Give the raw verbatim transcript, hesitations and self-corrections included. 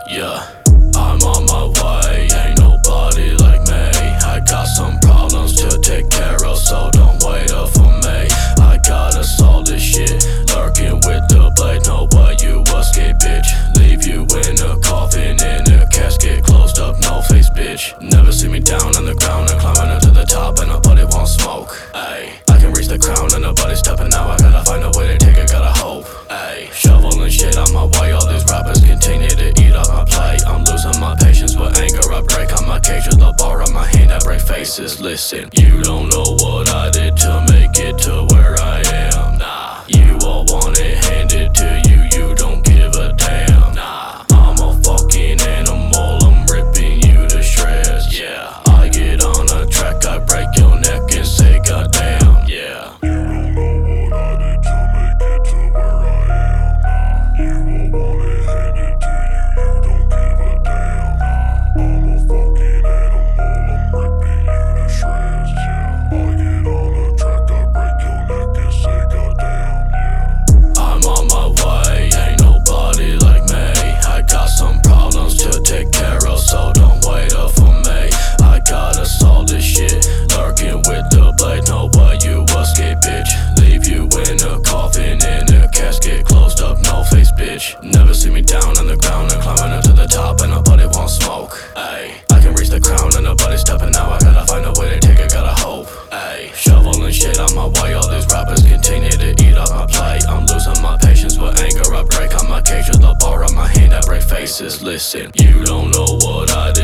Yeah, I'm on my way, ain't nobody like me. I got some problems to take care of, so don't wait up for me. I gotta solve this shit, lurking with the blade. Know what you escape, bitch. Leave you in a coffin, in a casket, closed up, no face, bitch. Never see me down on the ground and climbing up to the top, and nobody won't smoke. Ayy, I can reach the crown and nobody's stepping out. I gotta find a way to take it, gotta hope. Ayy, shoveling shit on my way. All these rappers continue to eat up my plate. I'm losing my patience with anger. I break on my cage with the bar on my hand. I break faces. Listen, you don't know what I did to make it to where I am. Nah, you all want it handed to you. You don't give a damn. Nah, I'm a fucking animal. I'm ripping you to shreds. Yeah, I get on a track. I break your neck and say goddamn. Yeah. You don't know what I did to make it to where I am. You all want it handed to you. You don't give a damn. I'm a fucking animal. I'm ripping you to shreds. Yeah, I get on a track. I break your neck and say goddamn. Yeah. I'm on my way, ain't nobody like me. I got some problems to take care of, so don't wait up for me. I gotta solve this shit, lurking with the blade. Know what you escape, bitch. Leave you in a coffin, in a casket, closed up, no face, bitch. Never see me down on the ground and climbing up to the top, and nobody won't smoke. Ayy, I can reach the crown and nobody's stepping out. I gotta find a way to take it, gotta hope. Ayy, shoveling shit on my way. All these rappers continue to eat up my plate. I'm losing my patience with anger. I break on my cage with the bar on my hand. I break faces. Listen, you don't know what I did